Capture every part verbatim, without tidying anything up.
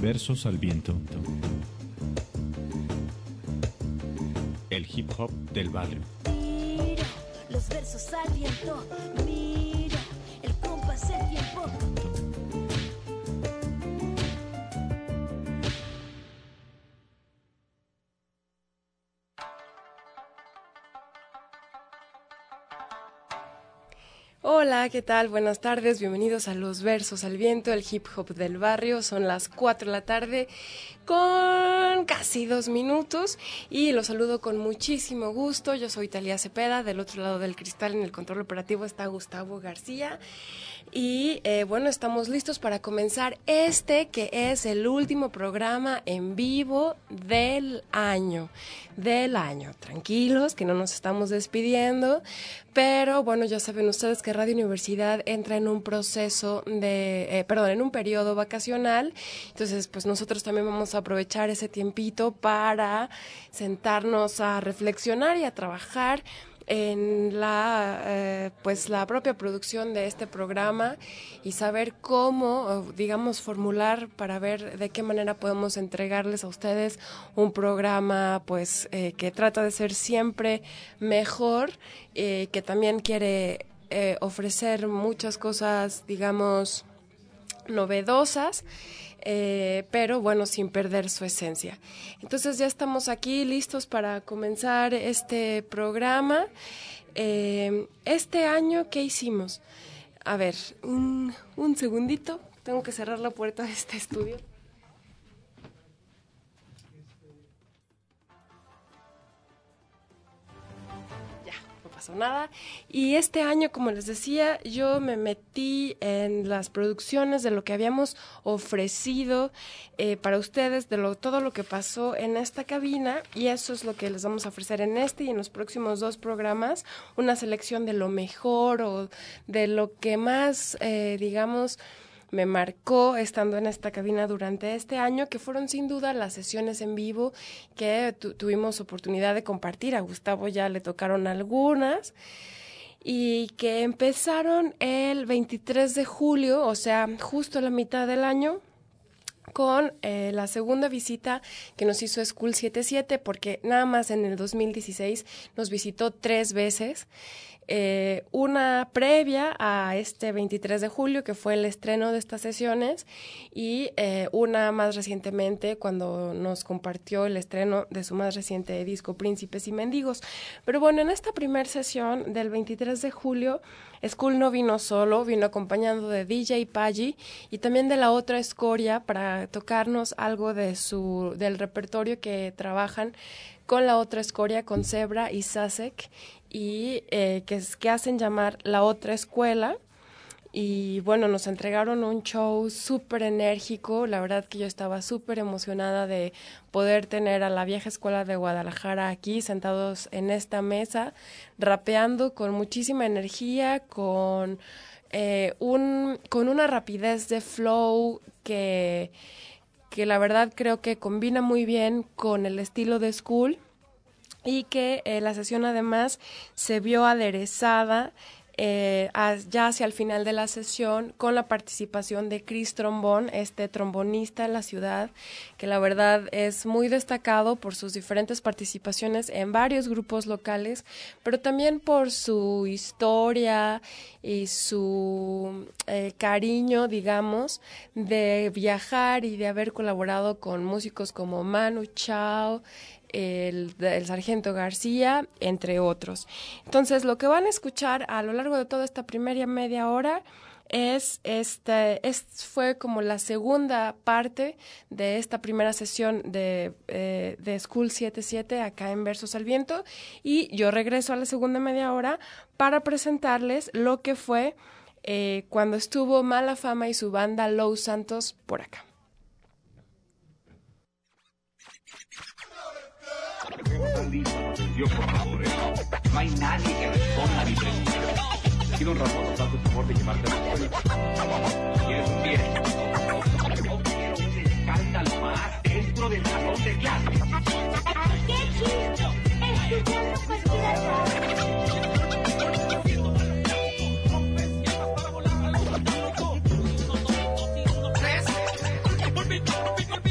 Versos al viento. El hip hop del barrio. Mira los versos al viento, mira el compás del tiempo. Hola, ¿qué tal? Buenas tardes, bienvenidos a Los Versos al Viento, el hip hop del barrio. Son las cuatro de la tarde con casi dos minutos y los saludo con muchísimo gusto. Yo soy Talia Cepeda, del otro lado del cristal en el control operativo está Gustavo García. Y eh, bueno, estamos listos para comenzar este que es el último programa en vivo del año, del año. Tranquilos, que no nos estamos despidiendo, pero bueno, ya saben ustedes que Radio Universidad entra en un proceso de, eh, perdón, en un periodo vacacional, entonces pues nosotros también vamos a aprovechar ese tiempito para sentarnos a reflexionar y a trabajar en la eh, pues la propia producción de este programa y saber cómo, digamos, formular para ver de qué manera podemos entregarles a ustedes un programa pues eh, que trata de ser siempre mejor, eh, que también quiere eh, ofrecer muchas cosas, digamos, novedosas, Eh, pero bueno, sin perder su esencia. Entonces ya estamos aquí listos para comenzar este programa. Eh, este año, ¿qué hicimos? A ver, un, un segundito, tengo que cerrar la puerta de este estudio. Nada. Y este año, como les decía, yo me metí en las producciones de lo que habíamos ofrecido eh, para ustedes, de lo, todo lo que pasó en esta cabina, y eso es lo que les vamos a ofrecer en este y en los próximos dos programas, una selección de lo mejor o de lo que más, eh, digamos, me marcó estando en esta cabina durante este año, que fueron sin duda las sesiones en vivo que tu, tuvimos oportunidad de compartir. A Gustavo ya le tocaron algunas y que empezaron el veintitrés de julio, o sea, justo a la mitad del año, con eh, la segunda visita que nos hizo School setenta y siete, porque nada más en el dos mil dieciséis nos visitó tres veces. Eh, una previa a este veintitrés de julio, que fue el estreno de estas sesiones, y eh, una más recientemente cuando nos compartió el estreno de su más reciente disco, Príncipes y Mendigos. Pero bueno, en esta primera sesión del veintitrés de julio, School no vino solo, vino acompañado de D J Paggi y también de la otra escoria para tocarnos algo de su del repertorio que trabajan con la otra escoria, con Zebra y Sasek, y eh, que, que hacen llamar La Otra Escuela. Y bueno, nos entregaron un show súper enérgico. La verdad que yo estaba súper emocionada de poder tener a la vieja escuela de Guadalajara aquí, sentados en esta mesa, rapeando con muchísima energía, con, eh, un, con una rapidez de flow que, que la verdad creo que combina muy bien con el estilo de School, y que eh, la sesión además se vio aderezada eh, a, ya hacia el final de la sesión con la participación de Chris Trombón, este trombonista en la ciudad, que la verdad es muy destacado por sus diferentes participaciones en varios grupos locales, pero también por su historia y su eh, cariño, digamos, de viajar y de haber colaborado con músicos como Manu Chao, El, el Sargento García, entre otros. Entonces, lo que van a escuchar a lo largo de toda esta primera media hora es, este, es fue como la segunda parte de esta primera sesión de, eh, de School setenta y siete acá en Versos al Viento, y yo regreso a la segunda media hora para presentarles lo que fue eh, cuando estuvo Mala Fama y su banda Los Santos por acá. Yo, por favor, ¿eh? No hay nadie que responda a mi pregunta. Si don Ramón nos hace el favor de llevarte a la escuela. ¿Quieres un pie? No quiero un escándalo más dentro del salón de clase. ¡Qué chisto! Escuchando cualquiera sabe.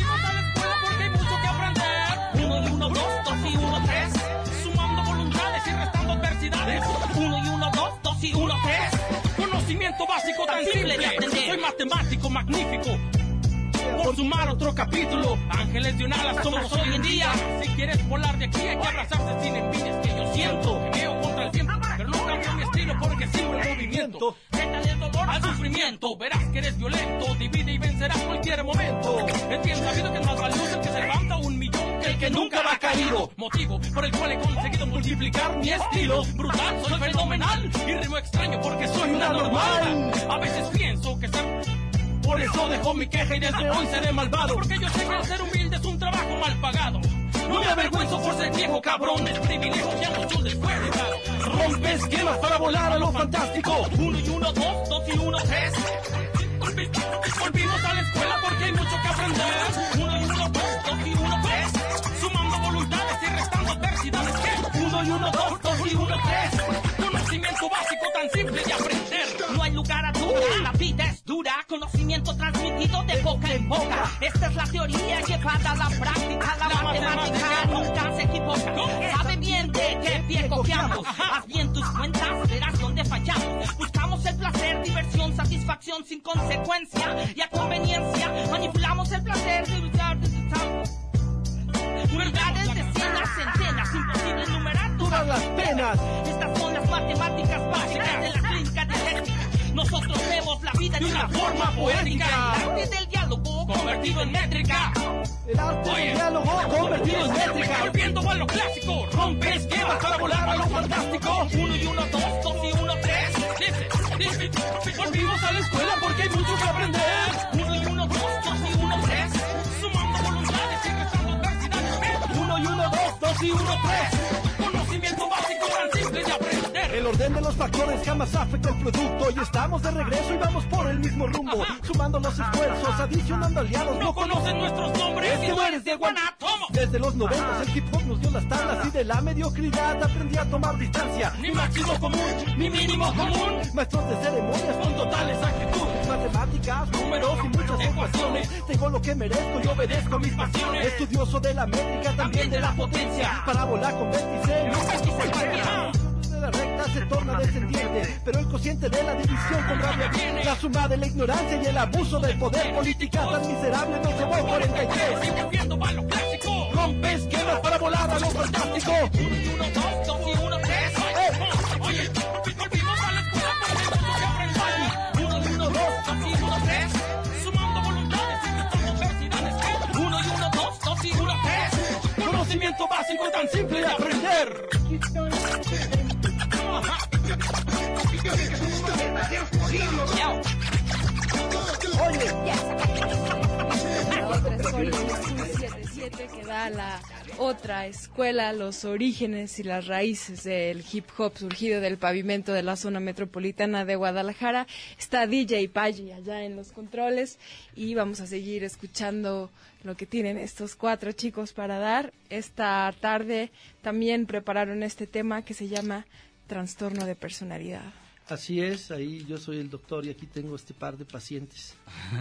básico tan simple de aprender. Soy matemático magnífico. Por sumar otro capítulo, ángeles de un ala somos hoy en día. Si quieres volar de aquí hay que abrazarse sin envidias que yo siento. Veo contra el tiempo, pero no cambio mi estilo porque sigo en movimiento. Quédale el dolor al sufrimiento, verás que eres violento. Divide y vencerás cualquier momento. Es bien sabido que es más valioso el que se levanta un millón que el que nunca va caído. Motivo por el cual he conseguido multiplicar mi estilo. Brutal, soy fenomenal y rimo extraño porque soy una normal. A veces pienso que ser... Por eso dejo mi queja y desde hoy seré malvado. Porque yo sé que el ser humilde es un trabajo mal pagado. No me avergüenzo por ser viejo, cabrón. Es privilegio que a muchos les fue dejado. Rompe esquemas para volar a lo fantástico. Uno y uno, dos, dos y uno, tres. Volvimos a la escuela porque hay mucho que aprender. Uno y uno, dos, dos y uno, tres. Sumando voluntades y restando adversidades. ¿Qué? Uno y uno, dos, dos y uno, tres. Conocimiento básico tan simple de aprender. No hay lugar a duda, la vida es dura. Conocimiento transmitido de boca en boca. Esta es la teoría llevada a la práctica. La, la matemática, matemática nunca se equivoca. Sabe bien de qué pie cojeamos. Haz bien tus cuentas, verás dónde fallamos. Buscamos el placer, diversión, satisfacción sin consecuencia y a conveniencia. Manipulamos el placer de usar verdades decenas, centenas, imposible enumerar todas las penas. Estas son las matemáticas básicas de la clínica dialéctica. Nosotros vemos la vida de una forma poética. El arte del diálogo convertido en métrica. El arte Oye, del diálogo convertido en métrica. Volviendo a lo clásico, rompe esquemas para volar a lo fantástico. Uno y uno, dos, dos y uno, tres. Dice, dice, volvimos a la escuela porque hay mucho que aprender. Uno y uno, dos, dos y uno, tres. Sumando voluntades y restando adversidades. Uno y uno, dos, dos y uno, tres. Conocimiento básico tan simple de aprender. El orden de los factores jamás afecta el producto. Y estamos de regreso y vamos por el mismo rumbo. Ajá. Sumando los esfuerzos, adicionando aliados. No conocen nuestros nombres y no eres de Guanatos. Desde los noventas el hip hop nos dio las tablas. Y de la mediocridad aprendí a tomar distancia. Ni máximo común, ni mínimo común. Maestros de ceremonias con total exactitud. Matemáticas, números y muchas ecuaciones. Tengo lo que merezco y obedezco a mis pasiones. Estudioso de la métrica, también de la potencia. Parábola con vértice, nunca quise cualquiera. La recta se torna descendiente, pero el cociente de la división con rabia viene. La suma de la ignorancia y el abuso del poder. Política tan miserable nos llevó cuarenta y tres. Y volviendo a lo clásico, rompe esquemas para volar a lo fantástico. Uno y uno, dos, dos y uno, tres. Oye, volvimos a la escuela porque hay mucho que aprender. Uno y uno, dos, dos y uno, tres. Sumando voluntades y restando adversidades. Uno y uno, dos, dos y uno, tres. Conocimiento básico tan simple de aprender. Oye, la otra escuela setenta y siete que da la otra escuela, los orígenes y las raíces del hip hop surgido del pavimento de la zona metropolitana de Guadalajara. Está D J Paggi allá en los controles y vamos a seguir escuchando lo que tienen estos cuatro chicos para dar. Esta tarde también prepararon este tema que se llama trastorno de personalidad. Así es, ahí yo soy el doctor y aquí tengo este par de pacientes.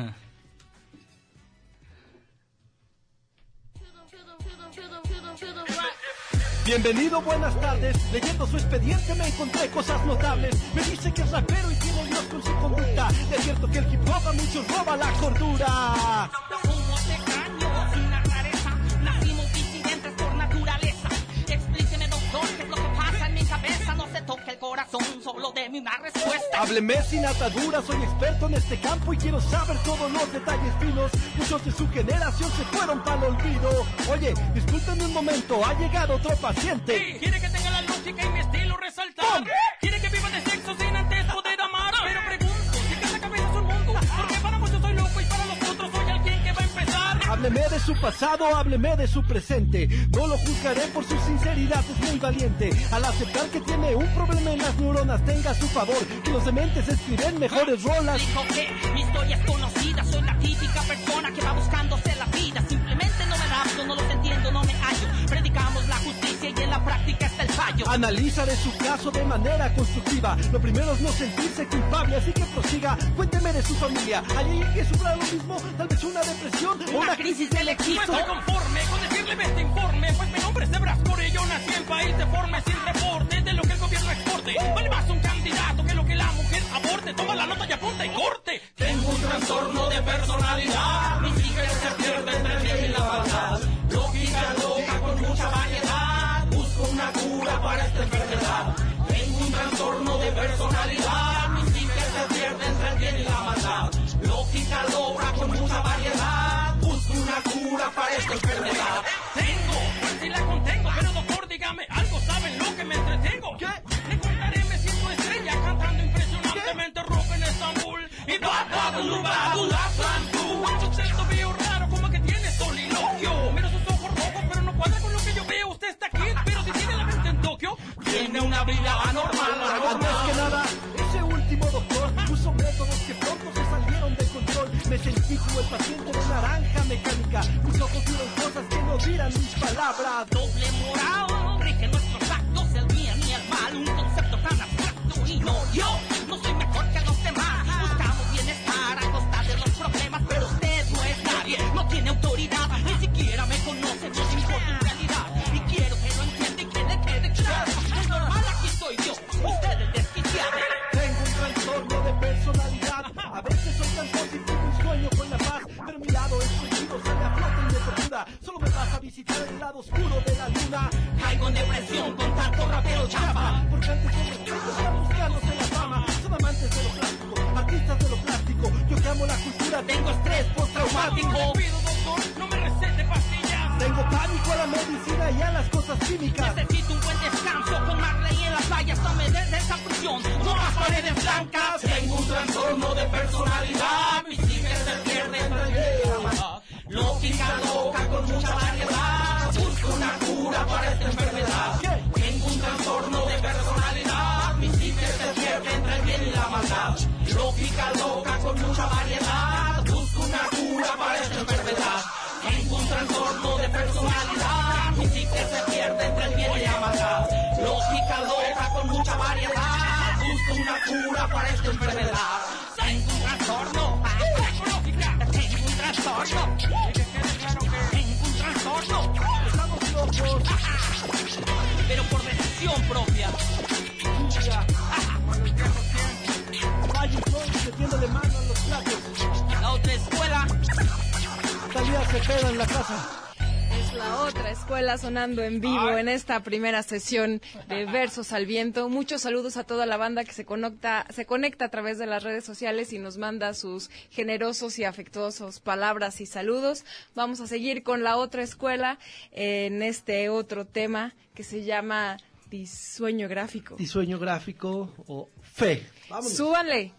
Bienvenido, buenas tardes. Leyendo su expediente me encontré cosas notables. Me dice que es rapero y tiene Dios con su conducta. Es cierto que el hip hop a muchos roba la cordura. Somos extraños, sin la rareza. Nacimos disidentes por naturaleza. Explíqueme, doctor, qué es lo que pasa en mi cabeza. No se toque el corazón, solo deme una respuesta. Hábleme sin ataduras, soy experto en este campo y quiero saber todos los detalles finos. Muchos de su generación se fueron para el olvido. Oye, discúlpenme un momento, ha llegado otro paciente. Sí, quiere que tenga la lógica y mi estilo resaltar. Quiere que viva de sexo sin antes poder amar. Pero pregunto, si cada cabeza es un mundo, porque para muchos soy loco y para los otros soy alguien que va a empezar. Hábleme de su pasado, hábleme de su presente. No lo juzgaré por su sinceridad, es muy valiente. Al aceptar que tiene un problema en las neuronas, tenga a su favor que los dementes escriben mejores rolas. Dijo que mi historia es conocida, soy la típica persona que va buscándose la vida. Simplemente no me adapto, no los entiendo, no me hallo. Predicamos la justicia y en la práctica está el fallo. Analizaré su caso de manera constructiva. Lo primero es no sentirse culpable, así que prosiga. Cuénteme de su familia. ¿Hay alguien que sufra lo mismo? Tal vez una depresión o una crisis del éxito. No estoy conforme con decirle este informe, pues mi nombre es Sebrascore. Yo nací en país deforme sin reporte de lo que el gobierno exporte. Vale más un candidato que lo que la mujer aborte. Toma la nota y apunta y corte. Tengo un trastorno de personalidad. Mis hijas se pierden entre el bien y la maldad. Lógica loca con mucha variedad. Busco una cura para esta enfermedad. Tengo un trastorno de personalidad. Mis hijas se pierden entre el bien y la maldad. Lógica loca con mucha variedad. Busco una cura para esta enfermedad. Tengo, pues si la contengo. Pero doctor, dígame algo, ¿saben lo que me entretengo? ¿Qué? Le contaré, me siento estrella cantando impresionantemente rock en Estambul. Y va, va, va, va, va, usted lo veo raro, como que tiene soliloquio. Miro sus ojos rojos, pero no cuadra con lo que yo veo. Usted está aquí, pero si tiene la mente en Tokio, tiene una vida anormal. Antes que nada, ese último doctor puso métodos que pronto se salieron de control. Me sentí como el paciente de naranja mecánica. Mis ojos vieron cosas que no dirán mis palabras. Doble moral, rige nuestros actos, el bien y el mal. Un concepto tan abstracto y no yo, no soy mejor que los demás. Buscamos bienestar a costa de los problemas, pero usted no es nadie, no tiene autoridad. Ni siquiera me conoce, no me importa en realidad. Y quiero que lo entienda y que le quede claro. Es normal, aquí soy yo, usted es desquiciado. Tengo un trastorno de personalidad. A veces soy tan positivo y sueño con la paz, pero mi lado escondido sale a flote y me tortura. Solo me vas a visitar el lado oscuro de la luna. Caigo en depresión con tanto rapero chafa. Porque antes de respeto están buscándose la fama. Son amantes de lo plástico, artistas de lo plástico. Yo que amo la cultura, Tengo estrés postraumático. Le pido, doctor, no me recete pastillas. tengo pánico a la medicina y a las cosas químicas. Necesito un buen descanso con Marley en la playa. Tome desde esa prisión, no más paredes blancas. Tengo un trastorno de personalidad. Mis hijas se pierden entre el bien y la maldad. Lógica loca con mucha variedad. Busco una cura para esta enfermedad. Tengo un trastorno de personalidad. Mis hijas se pierden entre el bien y la maldad. Lógica loca con mucha variedad. Busco una cura para esta enfermedad. Tengo un trastorno de personalidad. Mis hijas se pierden entre el bien y la maldad. Lógica loca con mucha variedad. Busco una cura para esta enfermedad. Tengo un trastorno. Tengo lógica. Tengo un trastorno. Tengo un trastorno. Estamos locos. Pero por decisión propia. Magic Jones metiéndole mano a los platos. La otra escuela. Talía se queda en la casa. Es la otra escuela sonando en vivo en esta primera sesión de Versos al Viento. Muchos saludos a toda la banda que se conecta, se conecta a través de las redes sociales y nos manda sus generosos y afectuosos palabras y saludos. Vamos a seguir con la otra escuela en este otro tema que se llama Disueño Gráfico. Disueño gráfico o fe. Vámonos. Súbanle.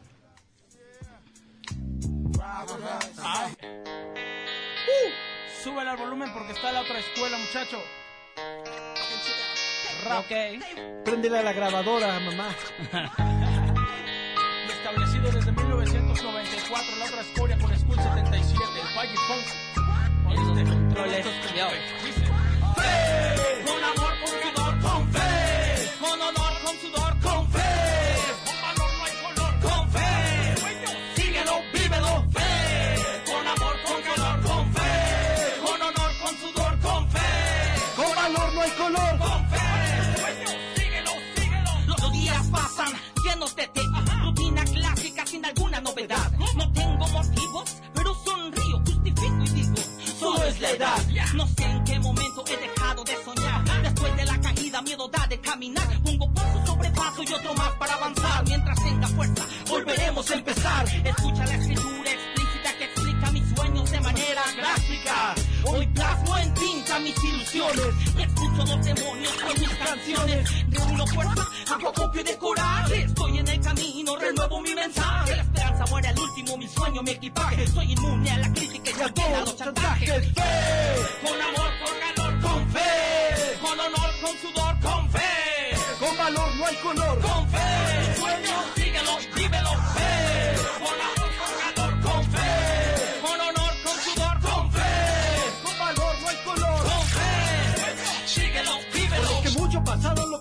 Ah. Uh, súbele al volumen porque está la otra escuela, muchacho. Ok. Préndele a la grabadora, mamá. Establecido desde mil novecientos noventa y cuatro, la otra escuela con School setenta y siete, el Paggy Funk. Este controles. Dice: fe, con amor, con sudor, con fe. Con honor, con sudor, con fe. Con valor no hay color, con fe. Síguelo, vívelo, fe. Con amor, con calor, con fe. Con honor, con sudor, con fe. Con valor no hay color. Con fe. Síguelo, síguelo. Los, los días pasan llenos de té. Rutina clásica sin alguna novedad. No tengo motivos, pero sonrío, justifico y digo: solo es la edad. No sé en qué momento he dejado de soñar. Después de la caída, miedo da de caminar. Pongo paso sobre paso y otro más para avanzar. Mientras tenga fuerza, volveremos a empezar. Escucha la escritura explícita que explica mis sueños de manera gráfica. Hoy plasmo en tinta mis ilusiones y escucho los demonios con mis canciones. Reúno fuerza, hago copio de coraje. Estoy en el camino, renuevo mi mensaje. La esperanza muere al último, mi sueño, mi equipaje. Soy inmune a la crítica y también a los chantajes. Fe, con amor, con calor, con fe. Con honor, con sudor, con fe. Con valor no hay color. Con fe, sueño, síguelo, vívelo, fe. Con amor, con calor, con fe. Con honor, con sudor, con fe. Con valor no hay color. Con fe, síguelo, vívelo. Lo que mucho pasado lo consiguió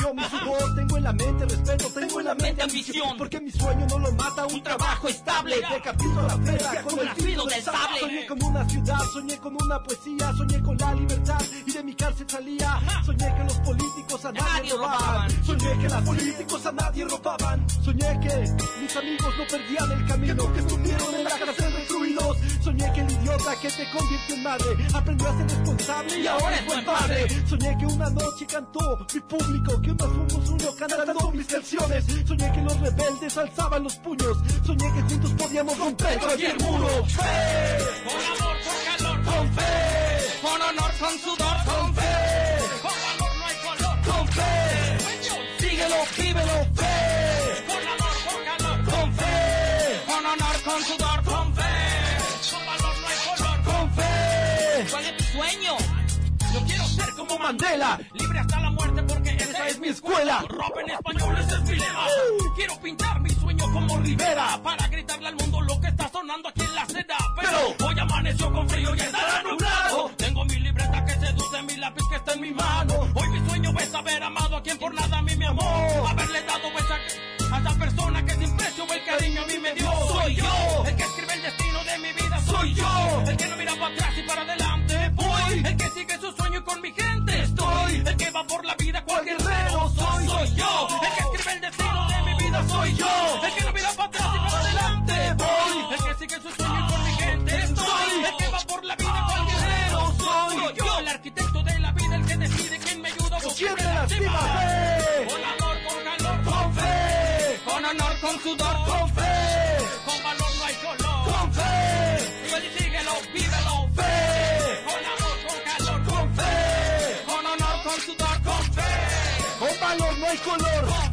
mi sudor, tengo en la mente respeto, tengo en la mente ambición, porque mi sueño no lo mata un trabajo estable. Decapito la fera con el filo del sable. Soñé con una ciudad, soñé con una poesía, soñé con la libertad y de mi cárcel salía. Soñé que los políticos a nadie robaban, soñé que los políticos a nadie robaban, soñé que mis amigos no perdían el camino, que estuvieron en la cárcel recluidos. Soñé que el idiota que te convirtió en madre aprendió a ser responsable y ahora es buen padre. Soñé que una noche cantó mi público, que unas somos uno cantando mis canciones. Soñé que los rebeldes alzaban los puños, soñé que juntos podíamos romper cualquier muro. Fe, con amor, con calor, con fe, con honor, con sudor, con fe, con valor no hay color, con fe, síguelo, vívelo, fe, con amor, con calor, con fe, con honor, con sudor, con fe, con valor no hay color, con fe. ¿Cuál es tu sueño? Yo quiero ser como Mandela, libre hasta la muerte porque esa, esa es, es mi escuela. Rap en español, ese es mi lema. Uh. Quiero pintar mi sueño como Rivera para gritarle al mundo lo que está sonando aquí en la seda. Pero, Pero hoy amaneció con frío y estará nublado. Tengo mi libreta que seduce, mi lápiz que está en mi mano. Hoy mi sueño es haber amado a quien por nada a mí me amó. Haberle dado esa, a esa persona que sin precio el cariño a mí me dio. Soy yo, el que escribe el destino de mi vida. Soy yo, el que no mira para atrás y para adelante voy. El que sigue su sueño y con mi gente estoy. El que va por la vida cual guerrero soy. Soy yo, el que escribe el destino de mi vida. Soy yo, el que no mira para atrás y para adelante voy. El que sigue su sueño y con mi gente estoy. El que va por la vida cual guerrero soy. Soy yo, el arquitecto de la vida, el que decide quién me ayuda. Siempre la cima, fe, con amor, con calor, con fe, con honor, con sudor, con fe, con valor no hay color, con fe, y síguelo, vívelo, fe, con amor, con calor, con fe, con honor, con sudor, con fe, con valor no hay color, con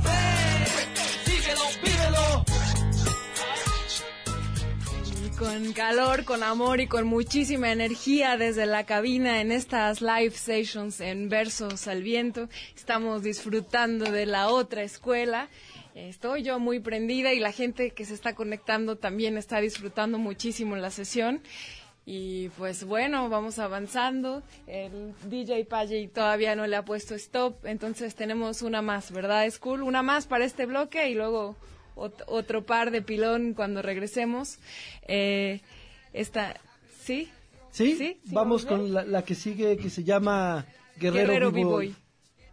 fe, síguelo, vívelo. Con calor, con amor y con muchísima energía desde la cabina en estas live sessions en Versos al Viento. Estamos disfrutando de la otra escuela. Estoy yo muy prendida y la gente que se está conectando también está disfrutando muchísimo la sesión. Y pues bueno, vamos avanzando. El D J Palle todavía no le ha puesto stop, entonces tenemos una más, ¿verdad, School? Una más para este bloque y luego ot- otro par de pilón cuando regresemos. Eh, esta, ¿sí? ¿Sí? ¿Sí? ¿Sí Vamos vamos con la, la que sigue, que se llama Guerrero, Guerrero B-Boy. B-Boy.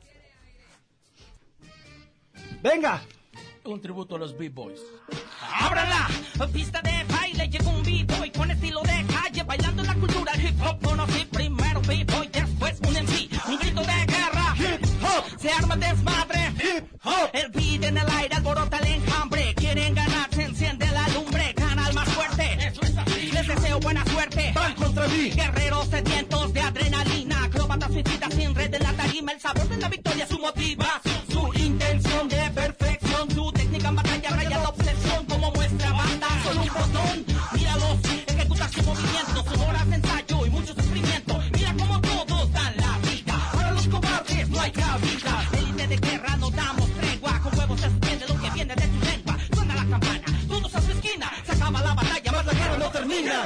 ¡Venga! Un tributo a los B-Boys. ¡Ábranla! Pista de baile, llegó un B-Boy con estilo de calle, bailando la cultura hip hop. Conocí primero B-Boy, después un M C, un grito de guerra. Hip hop, Se arma el desmadre. hip hop, El beat en el aire, alborota el enjambre. Quieren ganar, se enciende la lumbre. Gana el más fuerte. Eso es así. Les deseo buena suerte. van contra mí. Guerreros sedientos de adrenalina, acróbatas suicidas sin red en la tarima. El sabor de la victoria, su motivación, su intención de perfección, su técnica en batalla, raya la obsesión como muestra banda. Solo un botón, míralos, ejecutar su movimiento, sus horas de ensayo y mucho sufrimiento. Mira como todos dan la vida, para los cobardes no hay cabida. Élite de guerra, no damos tregua, con huevos se suspende lo que viene de tu lengua. Suena la campana, todos a su esquina, se acaba la batalla, más la guerra no termina.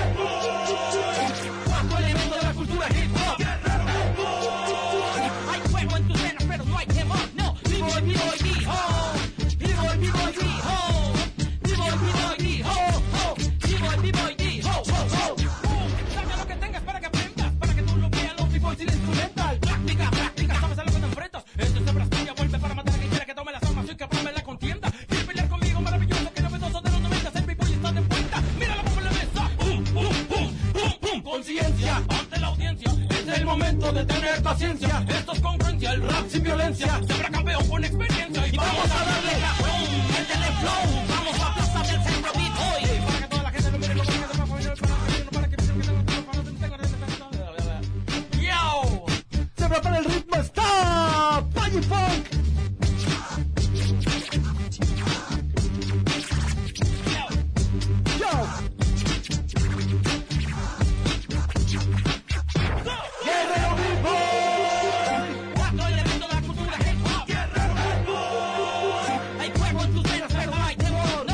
Cuarto elemento de la cultura hip hop. Hay fuego en tus venas, pero no hay temor, no. B-Boy, B-Boy, B-Ho. B-Boy, B-Boy, B-Ho. B-Boy, B-Boy, B-Ho. B-Boy, B-Boy, B-Ho. Saca lo que tengas para que aprendas, para que tú lo veas, los B-Boys y la instrumental. Práctica, práctica, sabes a lo que te enfrentas. Esto es Brasil, vuelve para matar a quien quiera que tome las armas y que aplame la contienda. Quiere pelear conmigo, maravilloso, que novedoso de los noventa, el B-Boy está de vuelta. Mira la bomba en la mesa. Pum, pum, pum, pum, pum. Conciencia ante la audiencia. Es el momento de tener paciencia. Esto es congruencia, el rap sin violencia. Siempre campeón con experiencia. Y vamos a darle cabrón, el teleflow. Vamos a plaza del centro B-Boy. Para que toda la gente lo mire, lo mire, lo mire, para que piensen que tengo Yo. Se prepara el ritmo, stop, Palle Funk. Yo. Guerrero B-Boy. Cuatro elementos de la cultura hip hop. Hay fuego en tus venas, pero no hay temor.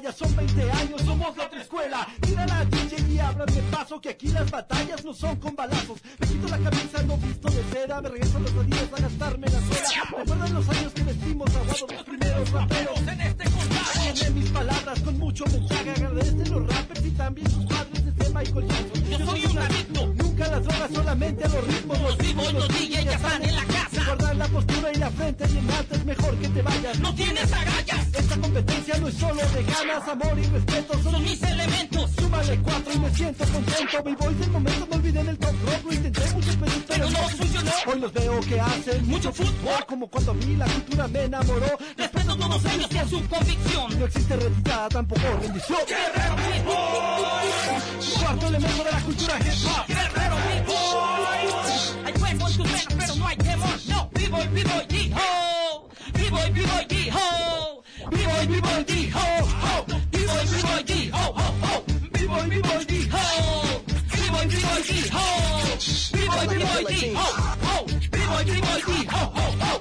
ya son veinte años, somos la otra escuela. Tira la D J y ábrame paso, que aquí las batallas no son con balazos. Me quito la camisa, no visto de seda, me regreso a los días a gastarme la suela. Recuerdan los años que vestimos aguados los primeros raperos en este condado. Tiene mis palabras con mucho mensaje, agradecen los rappers y también sus padres desde Michael Jackson. Yo soy un adicto, nunca las drogas, solamente a los ritmos. Los vivos, los D J ya están en la casa. Guardar la postura y la frente bien alta, es mejor que te vayas. No tienes agallas. Esta competencia no es solo de ganas, amor y respeto. Son, son mis elementos. Súmale cuatro y me siento contento. Mi voice del momento, no olviden el top rock. Lo intenté muchas veces, pero, pero no funcionó. Hoy los veo que hacen mucho fútbol, como cuando a mí la cultura me enamoró. Respeto todos ellos por su convicción. No existe retirada, tampoco rendición. Guerrero Big Boy. Cuarto elemento de la cultura hip hop. Guerrero Big Boy. Hay fuego en tus venas, pero no hay temor. No, B-Boy, B-Boy, D-Ho. B-Boy, B-Boy, D-Ho. B-Boy, B-Boy, D-Ho. B-Boy, B-Boy, D-Ho. B-Boy, B-Boy, D-Ho. B-Boy, B-Boy, D-Ho. B-Boy, B-Boy, D-Ho. B-Boy, B-Boy, D-Ho.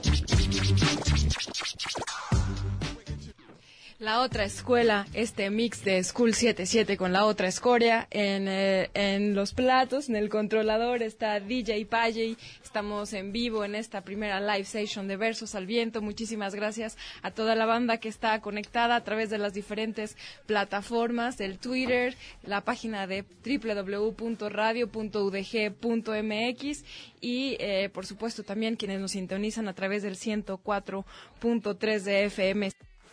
La otra escuela, este mix de School setenta y siete con la otra escoria. En, eh, en los platos, en el controlador, está D J Payey. Estamos en vivo en esta primera live session de Versos al Viento. Muchísimas gracias a toda la banda que está conectada a través de las diferentes plataformas, el Twitter, la página de doble u doble u doble u punto radio punto u d g punto m x y, eh, por supuesto, también quienes nos sintonizan a través del ciento cuatro punto tres de F M.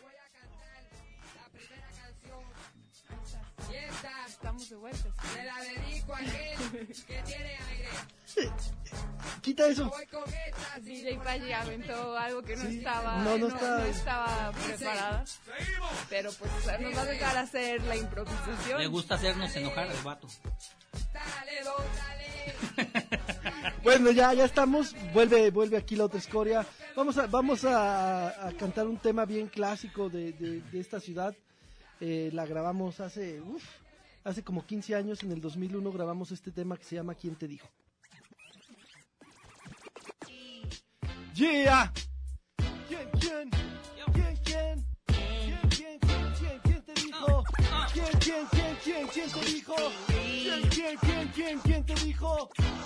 Estamos de vuelta. Se la dedico a aquel que tiene aire. Quita eso. D J Paggi aventó algo que no Sí, estaba no, no no, está- no estaba preparada. Pero pues nos va a dejar hacer la improvisación. Le gusta hacernos enojar al vato. Dale, don, dale. Bueno, ya, ya estamos. Vuelve, vuelve aquí la otra escoria. Vamos a, vamos a, a cantar un tema bien clásico de, de, de esta ciudad. Eh, la grabamos hace, uf, hace como quince años. En el dos mil uno grabamos este tema que se llama ¿Quién te dijo? Yeah. ¿Quién, quién? ¿Quién, quién? ¿Quién, quién, quién, quién, quién te dijo? ¿Quién, quién, quién, quién, quién te dijo? ¿Quién, quién, quién, quién, quién te dijo?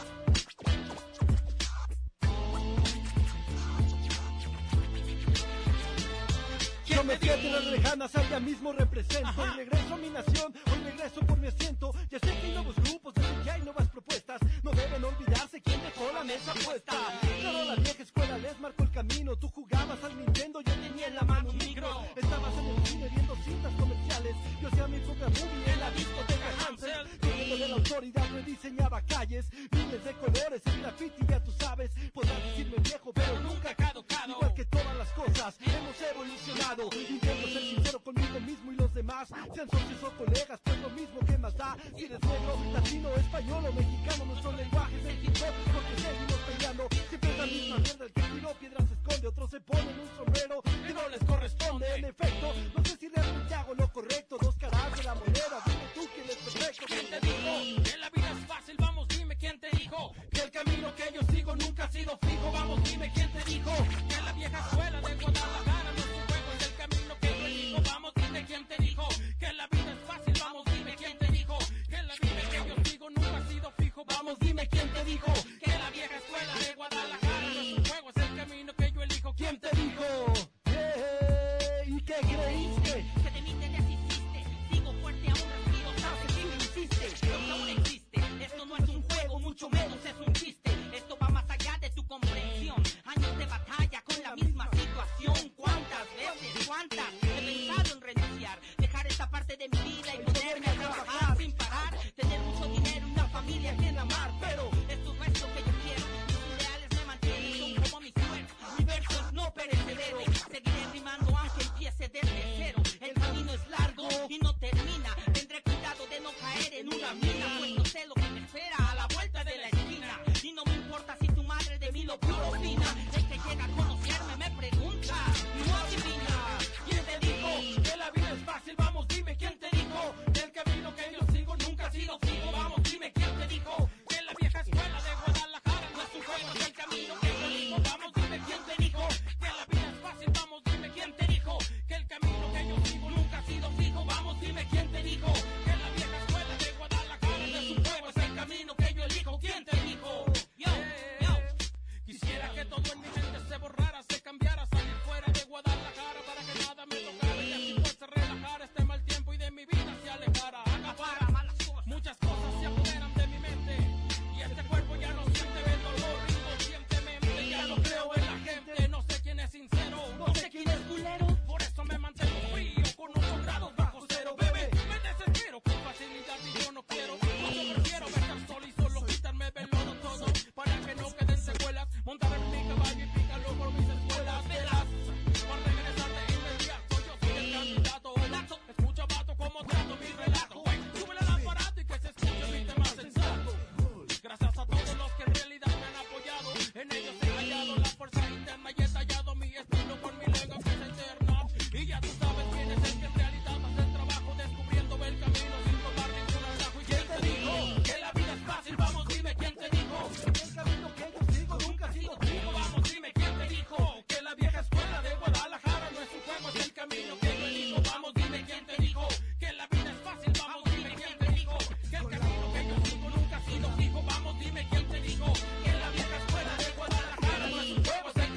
Yo me fui a tierras lejanas, allá mismo represento. Hoy regreso a mi nación, hoy regreso por mi asiento. Ya sé que hay nuevos grupos, ya sé que hay nuevas propuestas. No deben olvidarse quién dejó la mesa puesta. Claro, la vieja escuela les marcó el camino. Tú jugabas al Nintendo, yo tenía en la mano un micro. Estabas en el cine viendo cintas comerciales. Yo hacía mi propia movie en la discoteca Hansel. Yo de la autoridad rediseñaba calles, miles de colores, el graffiti ya tú sabes. Podrás decirme viejo, pero nunca caducado. Igual que todas las cosas, hemos evolucionado. Intento ser sincero conmigo mismo y los demás. Sean socios o colegas, pues lo mismo que más da. Si eres negro, latino, español o mexicano, nuestro lenguaje es el hip hop, porque seguimos peleando. Siempre es la misma mierda, el que tiró piedras se esconde. Otros se ponen un sombrero que no les corresponde. En efecto, no sé si realmente hago lo correcto. Dos caras de la moneda, dime tú quién es perfecto. ¿Quién te dijo que la vida es fácil? Vamos, dime quién te dijo que el camino que yo sigo nunca ha sido fijo. Vamos, dime quién te dijo que la vieja escuela de Guadalajara no es un juego, es el camino que yo elijo. Vamos, dime quién te dijo que la vida es fácil. Vamos, dime quién te dijo que la vida que yo sigo nunca ha sido fijo. Vamos, dime quién te dijo que la vieja escuela de Guadalajara no es un juego, es el camino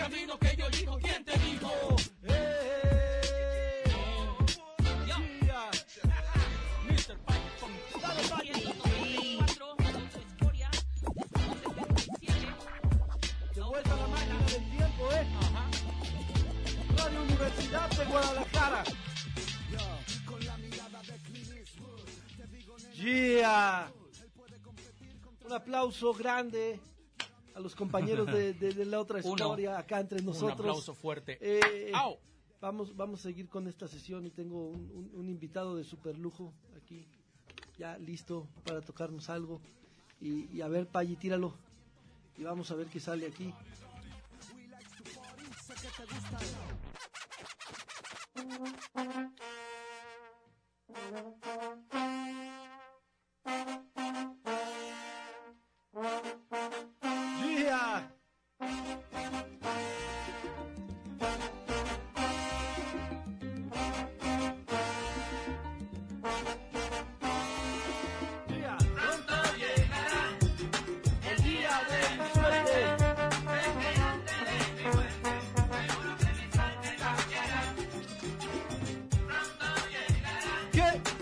camino que yo elijo. ¿Quién te dijo? Eh, yeah. mister Python. Dale, Pachi. cuatro, su escoria, setenta y siete. De vuelta a la máquina del tiempo, ¿eh? Ajá. Radio Universidad de Guadalajara. Yeah. Un aplauso grande a los compañeros de, de, de la otra historia, Uno. acá entre nosotros. Un aplauso fuerte. Eh, ¡Au! Vamos, vamos a seguir con esta sesión y tengo un, un, un invitado de super lujo aquí, ya listo para tocarnos algo. Y, y a ver, Payi, tíralo. Y vamos a ver qué sale aquí. Yeah. Yeah. Pronto llegará el día de mi suerte. ¿Qué?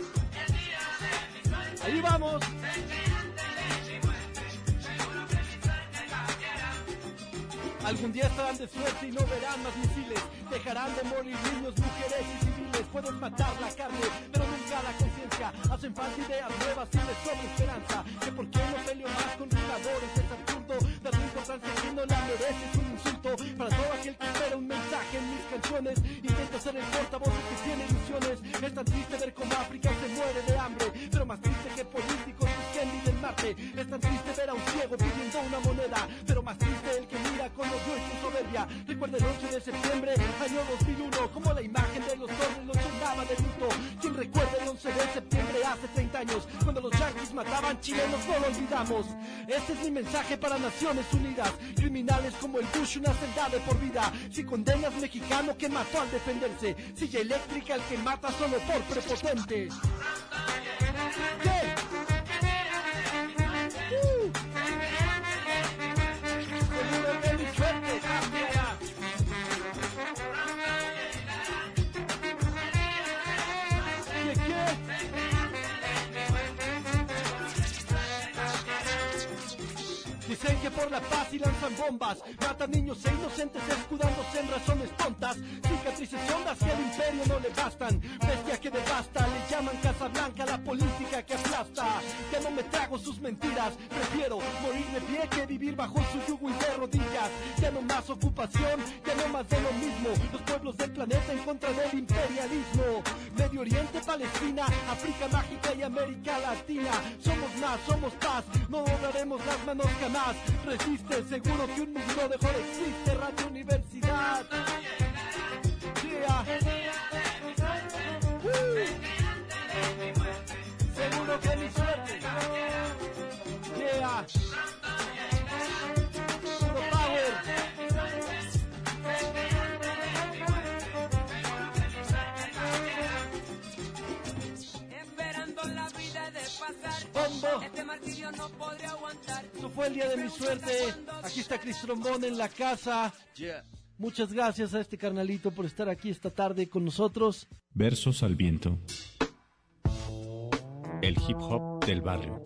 Ahí vamos. Algún día estarán de suerte y no verán más misiles. Dejarán de morir niños, mujeres y civiles. Pueden matar la carne, pero nunca la conciencia. Hacen falta ideas nuevas y les sobra esperanza. Que por qué no peleo más con dictadores es absurdo. Darle importancia a quien no la merece es un insulto. Para todo aquel que espera un mensaje en mis canciones. Intento ser el portavoz de que tiene ilusiones. Es tan triste ver cómo África se muere de hambre, pero más triste que políticos busquen ni del Marte. Es tan triste ver a un ciego pidiendo una moneda, pero más triste el que mira con odio y su soberbia. Recuerda el ocho de septiembre, año dos mil uno, como la imagen de los hombres los llenaba de luto. ¿Quién recuerda el once de septiembre hace treinta años, cuando los yanquis mataban chilenos? No lo olvidamos. Este es mi mensaje para Naciones Unidas. Criminales como el Bush, una celda de por vida. Si condenas mexicano que mató al defenderse, silla eléctrica el que mata solo por prepotente. ¿Qué? Uh. Seguro que mi suerte cambiará. ¿Qué, qué? Dicen que por la paz y lanzan bombas, matan niños e inocentes escudándose en razones tontas. Cicatrices hondas que al imperio no le bastan. Bestia que devasta, le llaman Casa Blanca a la política que aplasta. Ya no me trago sus mentiras, prefiero morir de pie que vivir bajo su yugo y de rodillas. Ya no más ocupación, ya no más de lo mismo. Los pueblos del planeta en contra del imperialismo. Medio Oriente, Palestina, África mágica y América Latina. Somos más, somos paz, no doblaremos las manos jamás. Resiste, seguro que un mundo mejor existe. Radio Universidad. Yeah. Uh. Seguro que mi suerte. Yeah. Puro power. Esperando la vida de pasar. Bombo. Este martirio no podría aguantar. Esto fue el día de mi suerte. Aquí está Chris Trombón en la casa. Yeah. Muchas gracias a este carnalito por estar aquí esta tarde con nosotros. Versos al viento. El hip hop del barrio.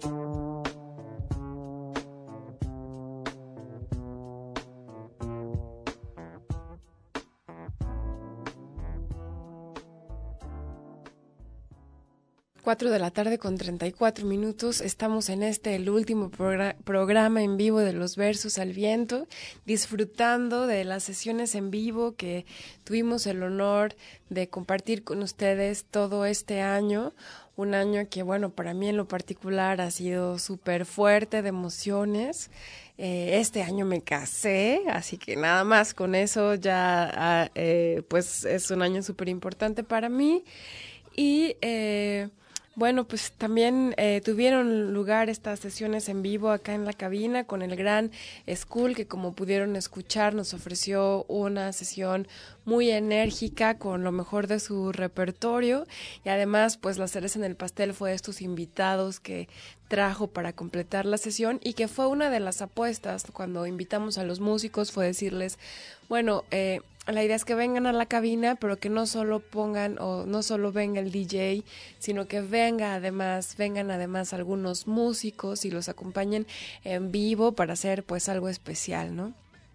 Cuatro de la tarde con treinta y cuatro minutos. Estamos en este, el último progra- programa en vivo de los Versos al Viento, disfrutando de las sesiones en vivo que tuvimos el honor de compartir con ustedes todo este año. Un año que, bueno, para mí en lo particular ha sido súper fuerte de emociones. Eh, este año me casé, así que nada más con eso ya, ah, eh, pues es un año súper importante para mí. Y... Eh, Bueno, pues también eh, tuvieron lugar estas sesiones en vivo acá en la cabina con el gran Skull, que como pudieron escuchar nos ofreció una sesión muy enérgica con lo mejor de su repertorio, y además pues la cereza en el pastel fue estos invitados que trajo para completar la sesión, y que fue una de las apuestas cuando invitamos a los músicos, fue decirles, bueno, eh, la idea es que vengan a la cabina, pero que no solo pongan o no solo venga el D J, sino que venga además, vengan además algunos músicos y los acompañen en vivo para hacer pues algo especial, ¿no?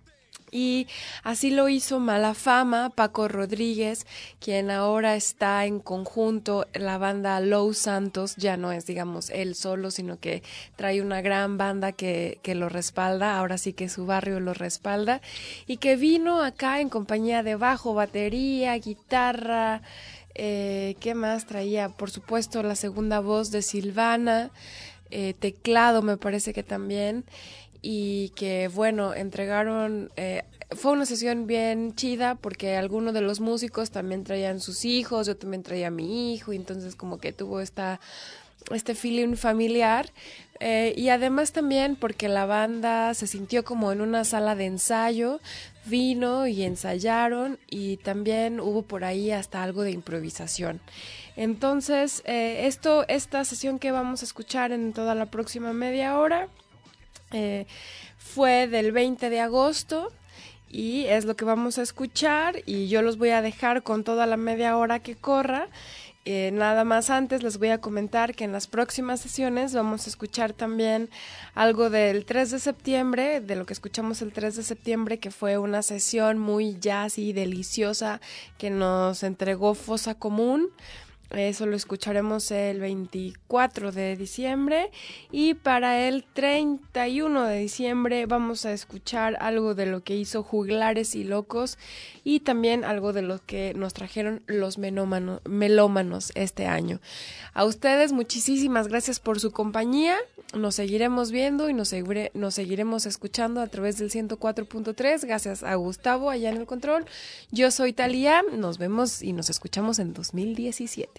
Y así lo hizo Mala Fama, Paco Rodríguez, quien ahora está en conjunto, la banda Los Santos, ya no es, digamos, él solo, sino que trae una gran banda que, que lo respalda, ahora sí que su barrio lo respalda, y que vino acá en compañía de bajo, batería, guitarra, eh, ¿qué más traía? Por supuesto, la segunda voz de Silvana, eh, teclado me parece que también, y que bueno, entregaron, eh, fue una sesión bien chida porque algunos de los músicos también traían sus hijos, yo también traía a mi hijo, y entonces como que tuvo esta, este feeling familiar, eh, y además también porque la banda se sintió como en una sala de ensayo, vino y ensayaron, y también hubo por ahí hasta algo de improvisación. Entonces, eh, esto, esta sesión que vamos a escuchar en toda la próxima media hora, Eh, fue del veinte de agosto y es lo que vamos a escuchar, y yo los voy a dejar con toda la media hora que corra. Eh, nada más antes les voy a comentar que en las próximas sesiones vamos a escuchar también algo del tres de septiembre, de lo que escuchamos el tres de septiembre, que fue una sesión muy jazzy, deliciosa, que nos entregó Fosa Común. Eso lo escucharemos el veinticuatro de diciembre, y para el treinta y uno de diciembre vamos a escuchar algo de lo que hizo Juglares y Locos, y también algo de lo que nos trajeron los melómanos, melómanos este año. A ustedes muchísimas gracias por su compañía, nos seguiremos viendo y nos, segure, nos seguiremos escuchando a través del ciento cuatro punto tres, gracias a Gustavo allá en el control. Yo soy Thalía, nos vemos y nos escuchamos en dos mil diecisiete.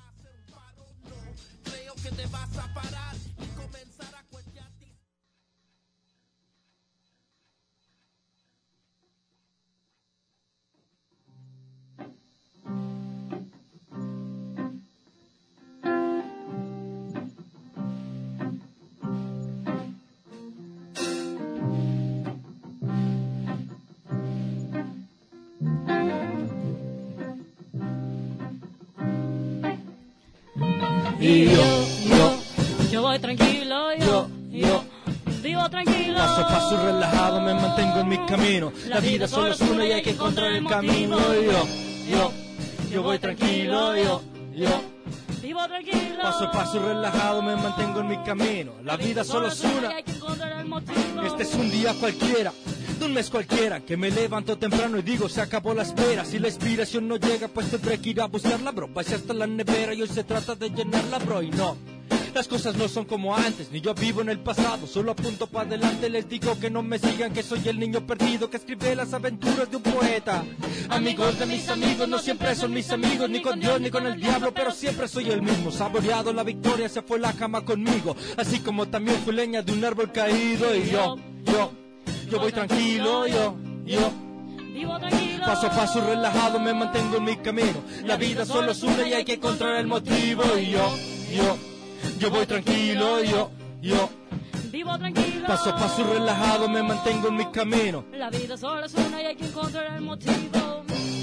Y yo, yo, yo voy tranquilo, yo, yo, vivo tranquilo. Paso a paso relajado me mantengo en mi camino. La vida solo es una y hay que encontrar el camino. Yo, yo, yo voy tranquilo, yo, yo, vivo tranquilo. Paso a paso relajado me mantengo en mi camino. La vida solo es una y hay que encontrar el motivo. Este es un día cualquiera, de un mes cualquiera, que me levanto temprano y digo se acabó la espera. Si la inspiración no llega pues tendré que ir a buscarla, bro. Vaya hasta la nevera y hoy se trata de llenarla, bro. Y no, las cosas no son como antes, ni yo vivo en el pasado, solo apunto para adelante. Les digo que no me sigan, que soy el niño perdido que escribe las aventuras de un poeta. Amigos de mis amigos no siempre son mis amigos, ni con Dios ni con el diablo, pero siempre soy el mismo. Saboreado la victoria, se fue la cama conmigo, así como también fui leña de un árbol caído. Y yo, yo, yo voy tranquilo, yo, yo, vivo tranquilo. Paso a paso relajado me mantengo en mi camino. La vida solo es una y hay que encontrar el motivo. Y yo, yo, yo voy tranquilo, yo, yo, vivo tranquilo. Paso a paso relajado me mantengo en mi camino. La vida solo es una y hay que encontrar el motivo.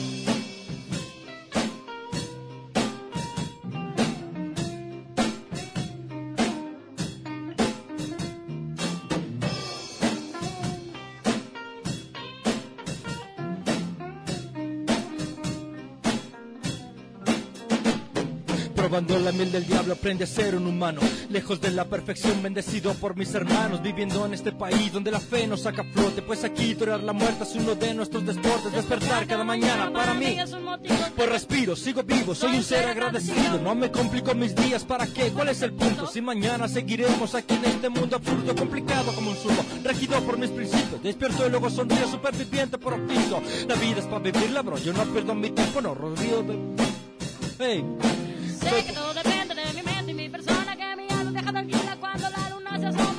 Probando la miel del diablo aprende a ser un humano, lejos de la perfección, bendecido por mis hermanos, viviendo en este país donde la fe nos saca a flote, pues aquí torear la muerte es uno de nuestros deportes. Despertar cada mañana para mí, pues respiro, sigo vivo, soy un ser agradecido, no me complico mis días, ¿para qué? ¿Cuál es el punto? Si mañana seguiremos aquí en este mundo absurdo, complicado como un zurdo, regido por mis principios, despierto y luego sonrío, superviviente por oficio. La vida es para vivirla, bro, yo no pierdo mi tiempo, no río de... Hey. Sé que todo depende de mi mente y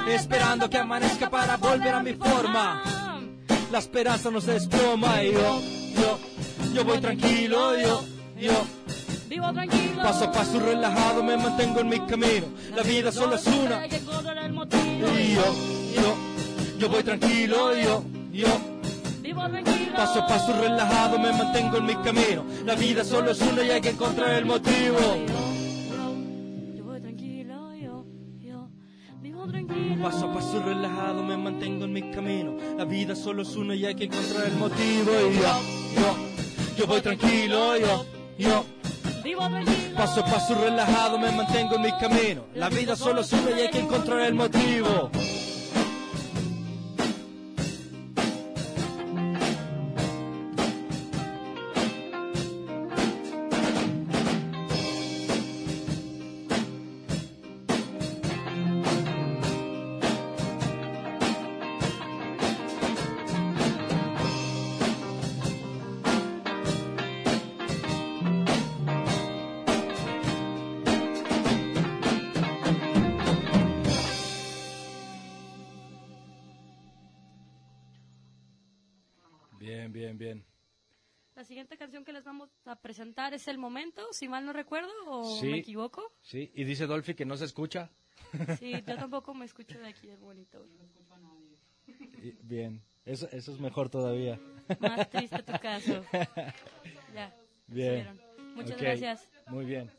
esperando que amanezca para volver a mi forma. La esperanza no se desploma y yo, yo, yo voy tranquilo, yo, yo. Vivo tranquilo. Paso a paso relajado me mantengo en mi camino. La vida solo es una. Hay que encontrar el motivo. Y yo, yo, yo voy tranquilo, yo, yo. Vivo tranquilo. Paso a paso relajado me mantengo en mi camino. La vida solo es una y hay que encontrar el motivo. Yo voy tranquilo, yo, yo. Vivo tranquilo. Paso a paso relajado me mantengo en mi camino. La vida solo es una y hay que encontrar el motivo. Y yo, yo, yo voy tranquilo, yo, yo. Vivo tranquilo. Paso a paso relajado me mantengo en mi camino. La vida solo es una y hay que encontrar el motivo. Bien, bien, bien. La siguiente canción que les vamos a presentar es El Momento, si mal no recuerdo, o Sí. me equivoco. Sí, y dice Dolphy que no se escucha. Sí, yo tampoco me escucho de aquí del monitor. Y- Bien, eso, eso es mejor todavía. Más triste tu caso. Ya. Bien. estuvieron. Muchas Ok, gracias. Muy bien.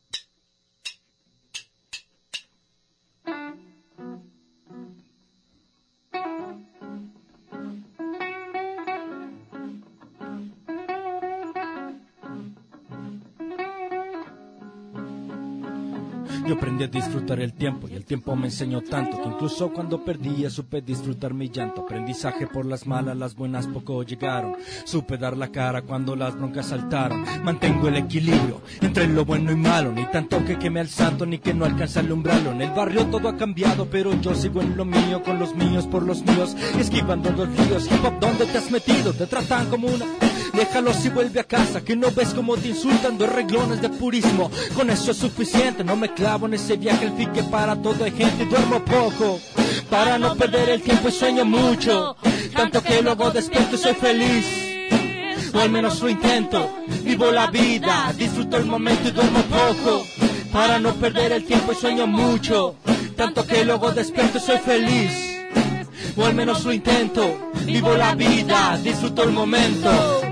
Yo aprendí a disfrutar el tiempo y el tiempo me enseñó tanto que incluso cuando perdía supe disfrutar mi llanto. Aprendizaje por las malas, las buenas poco llegaron. Supe dar la cara cuando las broncas saltaron. Mantengo el equilibrio entre lo bueno y malo. Ni tanto que queme al santo ni que no alcance el umbralo. En el barrio todo ha cambiado pero yo sigo en lo mío, con los míos por los míos, esquivando los ríos. Hip hop, ¿dónde te has metido? Te tratan como una... Déjalo si vuelve a casa, que no ves como te insultan dos reglones de purismo. Con eso es suficiente, no me clavo en ese viaje, el fique para todo hay gente y duermo poco. Para no perder el tiempo y sueño mucho, tanto que luego despierto y soy feliz. O al menos lo intento, vivo la vida, disfruto el momento y duermo poco. Para no perder el tiempo y sueño mucho, tanto que luego despierto y soy feliz. O al menos lo intento, vivo la vida, disfruto el momento.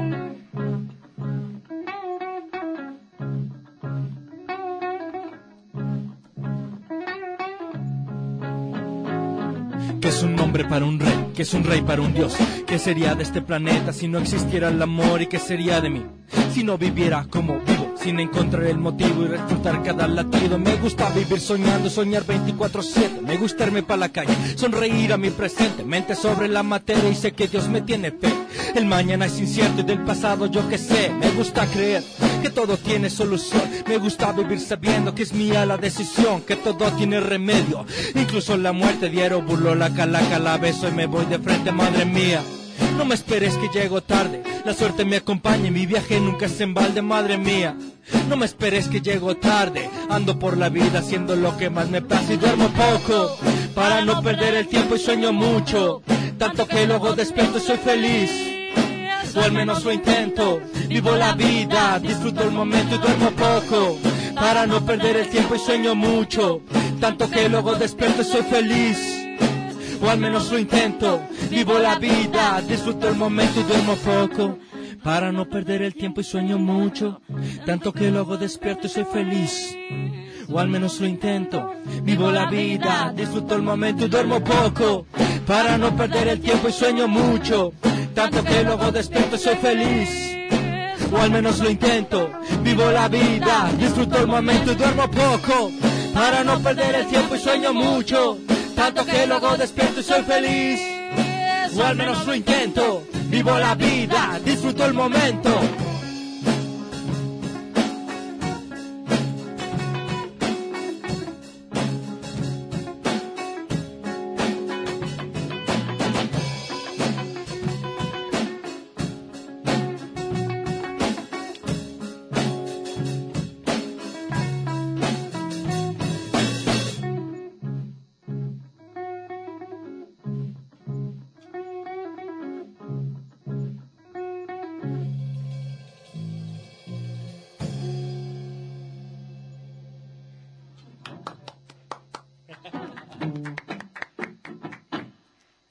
Que es un hombre para un rey, que es un rey para un dios. ¿Qué sería de este planeta si no existiera el amor? ¿Y qué sería de mí si no viviera como vivo? Sin encontrar el motivo y disfrutar cada latido. Me gusta vivir soñando, soñar veinticuatro siete. Me gusta irme pa' la calle, sonreír a mi presente. Mente sobre la materia y sé que Dios me tiene fe. El mañana es incierto y del pasado yo qué sé. Me gusta creer que todo tiene solución. Me gusta vivir sabiendo que es mía la decisión, que todo tiene remedio, incluso la muerte. Diario burlo la calaca, la beso y me voy de frente, madre mía. No me esperes que llego tarde, la suerte me acompaña, mi viaje nunca es en balde, madre mía. No me esperes que llego tarde, ando por la vida haciendo lo que más me place y duermo poco. Para no perder el tiempo y sueño mucho, tanto que luego despierto y soy feliz. O al menos lo intento, vivo la vida, disfruto el momento y duermo poco. Para no perder el tiempo y sueño mucho, tanto que luego despierto y soy feliz. O al menos lo intento, vivo la vida, disfruto el momento y duermo poco. Para no perder el tiempo y sueño mucho, tanto que luego despierto y soy feliz. O al menos lo intento, vivo la vida, disfruto el momento y duermo poco. Para no perder el tiempo y sueño mucho, tanto que luego despierto y soy feliz. O al menos lo intento, vivo la vida, disfruto el momento y duermo poco. Para no perder el tiempo y sueño mucho, tanto que luego despierto y soy feliz. O al menos lo intento, vivo la vida, disfruto el momento.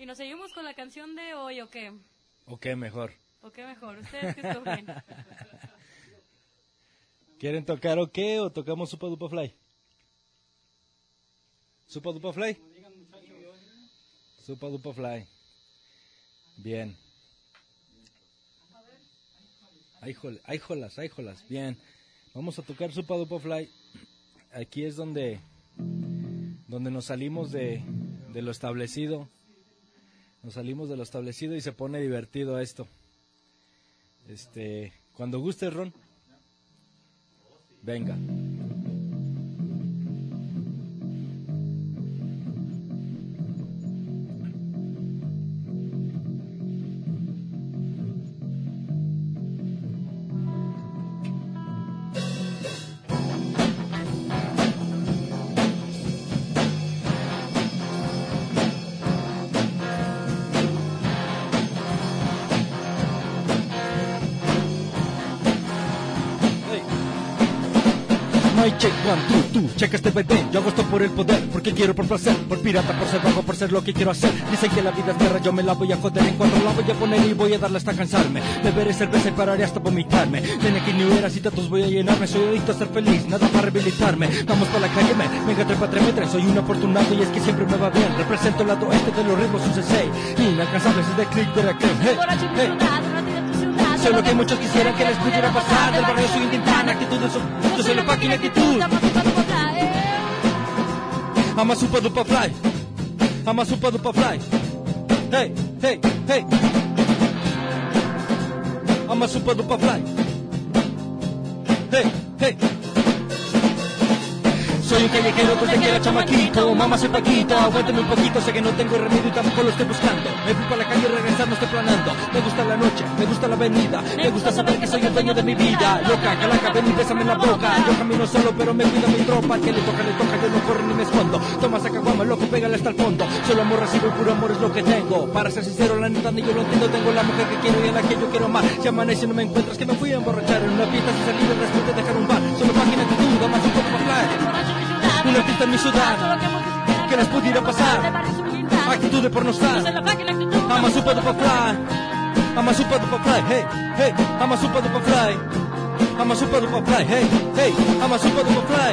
nos seguimos con la canción de hoy o qué? ¿O qué mejor? ¿O qué mejor? ¿Ustedes qué escogen? ¿Quieren tocar o qué o tocamos Supa Dupa Fly? ¿Supa Dupa Fly? Supa Dupa Fly. Bien. Ay, jole, ay, jolas, ay, jolas. Bien. Vamos a tocar Supa Dupa Fly. Aquí es donde, donde nos salimos de, de lo establecido. Nos salimos de lo establecido y se pone divertido esto. Este, cuando guste, Ron. Venga. Check one, two, two, checa este bebé. Yo hago esto por el poder, porque quiero por placer, por pirata, por ser vago, por ser lo que quiero hacer. Dicen que la vida es guerra, yo me la voy a joder. En cuatro la voy a poner y voy a darle hasta cansarme. Beberé cerveza y pararé hasta vomitarme. Tiene que ni hubiera y tantos voy a llenarme. Soy adicto a ser feliz, nada para rehabilitarme. Vamos por la calle, me, venga trepa, tremetre. Soy un afortunado y es que siempre me va bien. Represento el lado este de los ritmos, un sensei inalcanzables, es de click de Raquel. Hey, hey. Soy lo que muchos quisieran que les pudiera pasar. Del barrio soy un tintán, actitudes son... Yo soy la fucking actitud. I'm a Supa Dupa Fly. I'm a Supa Dupa Fly. Hey, hey, hey. I'm a Supa Dupa Fly. Hey, hey. Soy un callejero desde que era chamaquito. Mamá soy Paquito, aguántame un poquito. Sé que no tengo remedio y tampoco lo estoy buscando. Me fui para la calle y regresar no estoy planando. Me gusta la noche, me gusta la avenida. Me gusta saber que soy el dueño de mi vida. Loca, calaca, ven y bésame en la boca. Yo camino solo pero me cuida mi tropa. Que le toca, le toca, yo no corro ni me escondo. Toma, saca guama, loco, pégale hasta el fondo. Solo amor recibo y puro amor es lo que tengo. Para ser sincero, la neta ni yo lo entiendo. Tengo la mujer que quiero y a la que yo quiero amar. Si amanece y no me encuentras que me fui a emborrachar. En una fiesta sin salir el resto de dejar un bar. Solo página de duda, más un poco para fly. Un artista en mi ciudad, que les pudiera pasar. Actitud de pornostar. I'm a Supa Dupa Fly. I'm a Supa Dupa Fly. Hey, hey. I'm a Supa Dupa Fly. I'm a Supa Dupa Fly. Hey, hey. I'm a Supa Dupa Fly.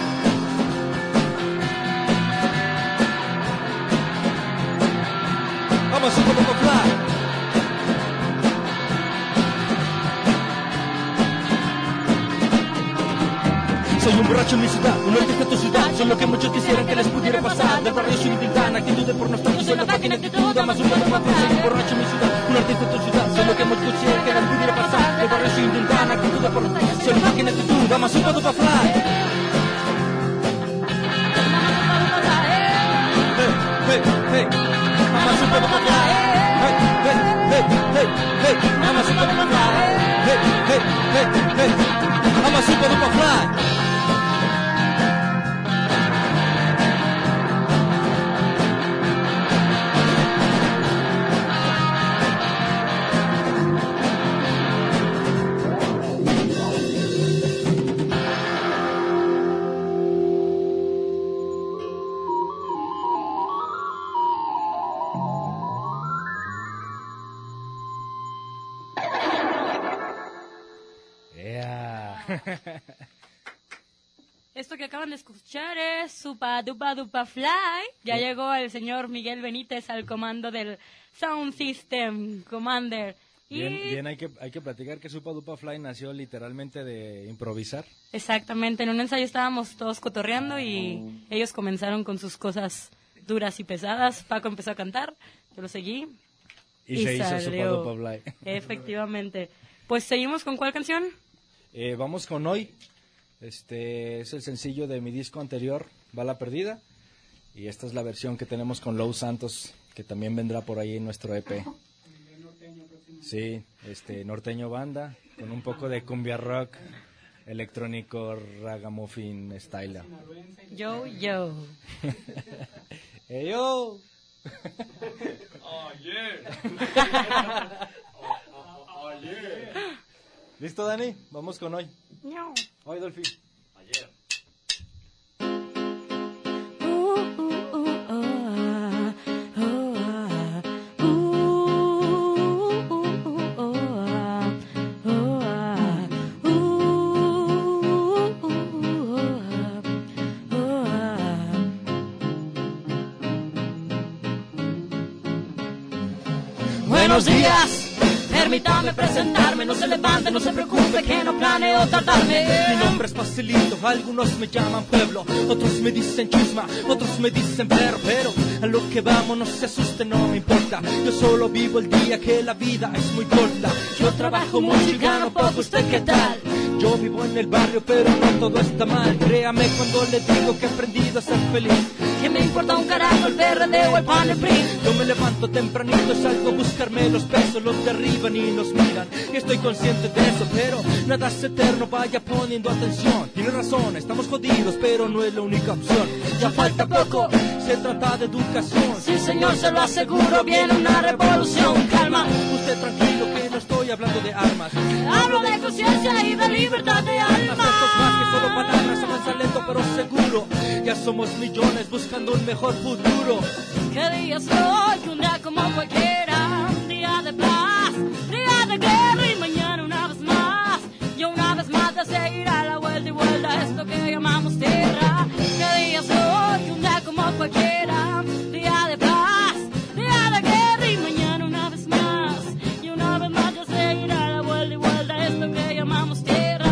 I'm a Supa Dupa Fly. Soy un borracho en mi ciudad, un artista en tu ciudad. Soy lo que muchos quisieran que les pudiera pasar. Del barrio soy un tintán, actitud de pornostar. Soy la máquina actitud, más un buen papel. Soy un borracho en mi ciudad, un artista en tu ciudad. Soy lo que muchos quisieran que les pudiera pasar. Del barrio soy un tintán, actitud de pornostar. Soy la máquina actitud, más un Supa Dupa Fly. Hey, hey, hey. I'm a Supa Dupa Fly. Hey, hey, hey, hey, hey. I'm a Supa Dupa Fly. Hey, hey, hey, hey. I'm a Supa Dupa Fly. Esto que acaban de escuchar es Supa Dupa Dupa Fly. Ya sí. Llegó el señor Miguel Benítez al comando del Sound System Commander. Y... Bien, bien hay, que, hay que platicar que Supa Dupa Fly nació literalmente de improvisar. Exactamente, en un ensayo estábamos todos cotorreando y ellos comenzaron con sus cosas duras y pesadas. Paco empezó a cantar, yo lo seguí. Y, y se salió. Hizo Supa Dupa Fly. Efectivamente. Pues seguimos con ¿cuál canción? Eh, vamos con Hoy. Este es el sencillo de mi disco anterior, Bala Perdida. Y esta es la versión que tenemos con Lou Santos, que también vendrá por ahí en nuestro E P. Sí, este norteño banda, con un poco de cumbia rock, electrónico, ragamuffin style. Yo, yo. Hey, yo. Oh, yeah. Oh, yeah. ¿Listo, Dani? Vamos con Hoy. No. Hoy, Dolphy. Ayer. Uh, uh, uh, uh, uh, uh. buenos días. Permítame presentarme, no se levante, no se preocupe que no planeo tardarme. Mi nombre es facilito, algunos me llaman pueblo, otros me dicen chusma, otros me dicen perro. Pero a lo que vamos, no se asuste, no me importa. Yo solo vivo el día, que la vida es muy corta. Yo trabajo mucho y gano poco, ¿usted qué tal? Yo vivo en el barrio, pero no todo está mal. Créame cuando le digo que he aprendido a ser feliz. ¿Qué me importa un carajo el V R D o el P A N, el P R I? Yo me levanto tempranito, salgo a buscarme los pesos. Los derriban y nos miran, y estoy consciente de eso. Pero nada es eterno, vaya poniendo atención. Tiene razón, estamos jodidos, pero no es la única opción. Ya falta poco, se trata de educación. Sí señor, se lo aseguro, viene una revolución. Calma, usted tranquilo que no estoy hablando de armas. Hablo de conciencia y de libertad de alma. Esto es más que solo palabras, avanza lento pero seguro. Ya somos millones buscando un mejor futuro. ¿Qué día soy? Un día como cualquiera. Un día de paz, día de guerra y mañana una vez más. Yo una vez más de seguir a la vuelta y vuelta esto que llamamos tierra. ¿Qué día soy? Un día como cualquiera. Día de paz, día de guerra y mañana una vez más. Y una vez más de seguir a la vuelta y vuelta esto que llamamos tierra.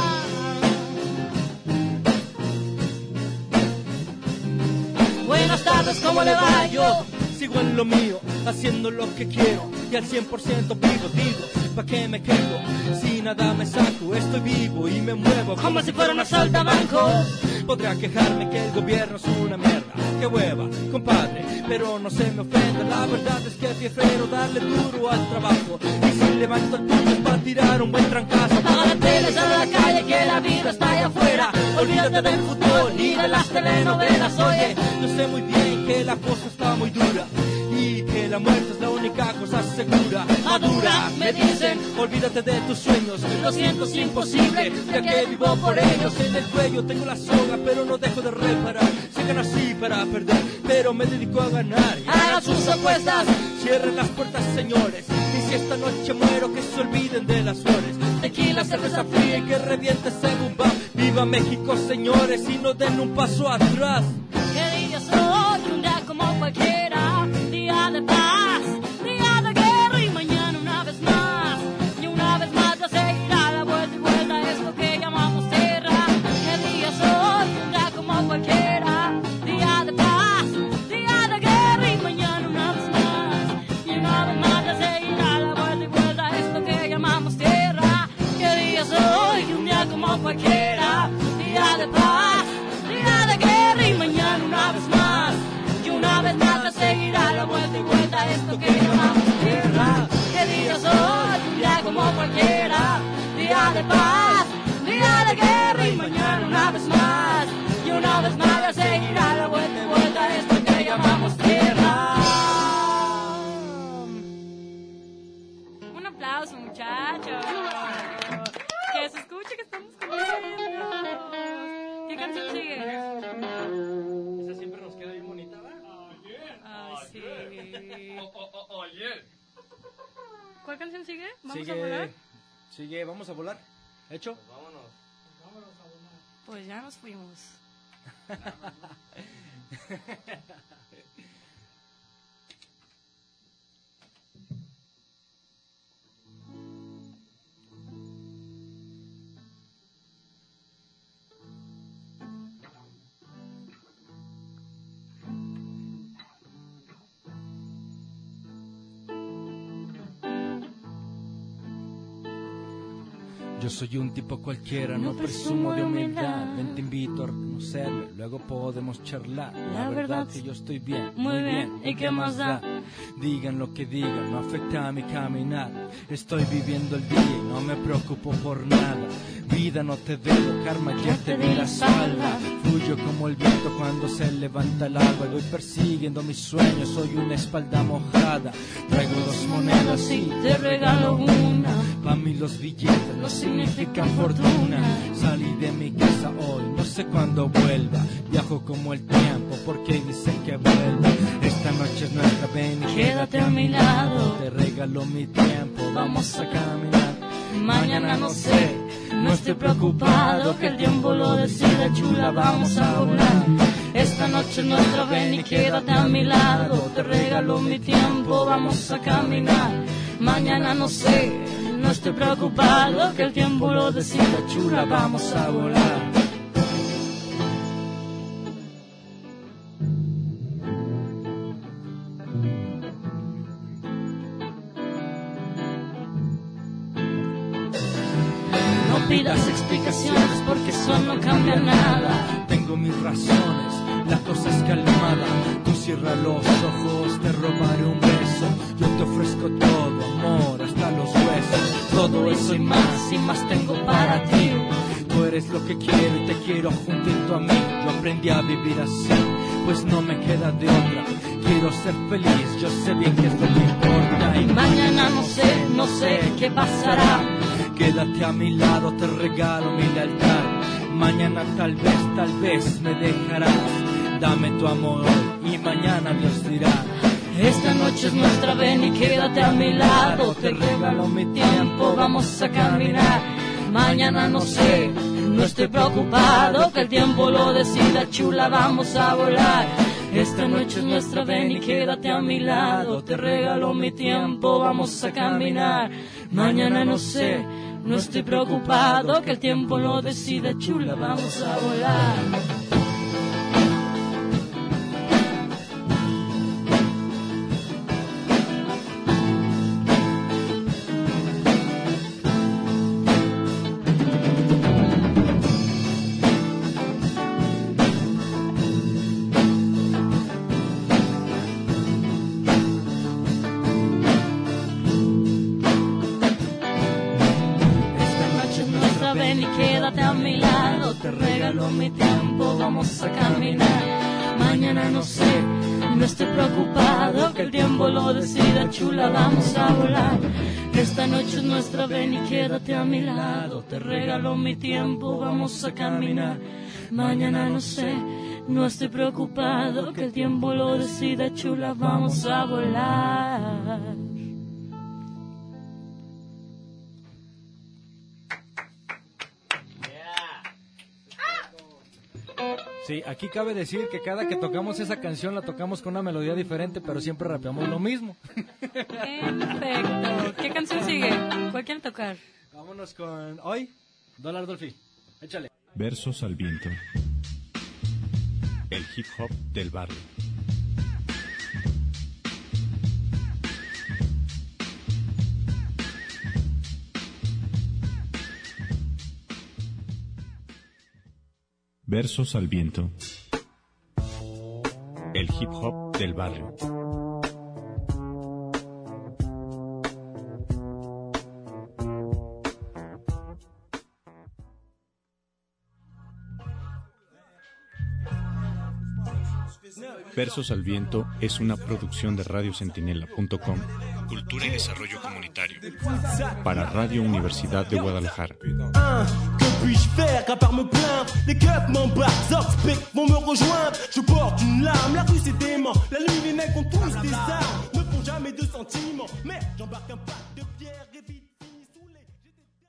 Buenas tardes, ¿cómo le va? Yo sigo en lo mío, haciendo lo que quiero y al cien por ciento vivo, digo, ¿pa' qué me quedo? Si nada me saco, estoy vivo y me muevo como si fuera una saltabanco. Podrá quejarme que el gobierno es una mierda, qué hueva, compadre, pero no se me ofenda. La verdad es que prefiero darle duro al trabajo. Y si levanto el puño es para tirar un buen trancazo. Apaga la tele, sal a la calle que la vida está allá afuera. Olvídate del fútbol y de las telenovelas. Oye, yo sé muy bien que la cosa está muy dura y que la muerte es la única cosa segura. Madura, me dicen, olvídate de tus sueños. Lo siento, es imposible, ya que vivo por ellos. En el cuello tengo la soga, pero no dejo de reparar. Sé que nací para perder, pero me dedico a ganar. Hagan sus apuestas, cierren las puertas, señores. Y si esta noche muero, que se olviden de las flores. Tequila, cerveza fría y que reviente ese bumba. Viva México, señores, y no den un paso atrás. ¿Qué día soy? Un día como cualquiera. Día de paz, día de guerra y mañana una vez más. Y una vez más ya seguirá la vuelta y vuelta esto que llamamos tierra. ¿Qué día soy? Un día como cualquiera. Día de paz, día de guerra y mañana una vez más. Y una vez más ya seguirá la vuelta y vuelta esto que llamamos tierra. ¿Qué día soy? Un día como cualquiera. Día de paz, día de guerra y mañana una vez más. Y una vez más ya seguirá la vuelta y vuelta esto que llamamos tierra. ¿Qué día soy? Un día como cualquiera. Día de paz, día de guerra y mañana una vez más. Y una vez más ya seguirá la vuelta y vuelta esto que llamamos tierra. Un aplauso, muchachos. Que se escuche que estamos contentos. ¿Qué canción sigue? Esa siempre nos queda bien bonita, ¿verdad? Ay, sí. Oye. ¿Cuál canción sigue? ¿Vamos sigue, a volar? Sigue, vamos a volar. ¿Hecho? Pues vámonos. Vámonos a volar. Pues ya nos fuimos. Yo soy un tipo cualquiera, no, no presumo de humildad. Ven, te invito a reconocerme, luego podemos charlar. La, La verdad que yo estoy bien, muy, muy bien, ¿y qué más da? Digan lo que digan, no afecta a mi caminar. Estoy viviendo el día y no me preocupo por nada. Vida, no te debo, karma, ya te di la espalda. Fluyo como el viento cuando se levanta el alba. Y voy persiguiendo mis sueños, soy una espalda mojada. Traigo dos monedas y te regalo una. Pa' mí los billetes no significan fortuna. Salí de mi casa hoy, no sé cuándo vuelva. Viajo como el tiempo porque dicen que vuelva. Esta noche es nuestra, ven y quédate a mi lado. Te regalo mi tiempo, vamos a caminar. Mañana no sé, no estoy preocupado, que el tiempo lo decida, chula, vamos a volar. Esta noche es nuestra, ven y quédate a mi lado. Te regalo mi tiempo, vamos a caminar. Mañana no sé, no estoy preocupado, que el tiempo lo decida, chula, vamos a volar. No pidas explicaciones porque eso no cambia nada. Tengo mis razones, la cosa es calmada. Tú cierra los ojos, te robaré un beso. Yo te ofrezco todo, amor, hasta los huesos. Todo eso y más, y más tengo para ti. Tú eres lo que quiero y te quiero juntito a mí. Yo aprendí a vivir así, pues no me queda de otra. Quiero ser feliz, yo sé bien qué es lo que importa. Y mañana no sé, no sé qué pasará. Quédate a mi lado, te regalo mi lealtad. Mañana tal vez, tal vez me dejarás. Dame tu amor y mañana Dios dirá. Esta noche es nuestra, ven y quédate a mi lado. Te regalo mi tiempo, vamos a caminar. Mañana no sé, no estoy preocupado, que el tiempo lo decida, chula, vamos a volar. Esta noche es nuestra, ven y quédate a mi lado. Te regalo mi tiempo, vamos a caminar. Mañana no sé, no estoy preocupado, que el tiempo lo decida, chula, vamos a volar. Ven y quédate a mi lado, te regalo mi tiempo, vamos a caminar. Mañana no sé, no estoy preocupado, que el tiempo lo decida, chula, vamos a volar. Esta noche es nuestra, ven y quédate a mi lado, te regalo mi tiempo, vamos a caminar. Mañana no sé, no estoy preocupado, que el tiempo lo decida, chula, vamos a volar. Sí, aquí cabe decir que cada que tocamos esa canción la tocamos con una melodía diferente, pero siempre rapeamos lo mismo. Perfecto. ¿Qué canción sigue? ¿Cuál quieren tocar? Vámonos con hoy, Dólar Dolphy. Échale. Versos al viento. El hip hop del barrio. Versos al viento. El hip hop del barrio. Versos al viento es una producción de radio centinela punto com, Cultura y Desarrollo Comunitario, para Radio Universidad de Guadalajara. Puis-je faire qu'à part me plaindre, les keufs m'embarquent, Zoxpic vont me rejoindre. Je porte une larme, la rue c'est dément. La nuit les mecs ont tous des armes, ne font jamais de sentiments. Mais j'embarque un pas.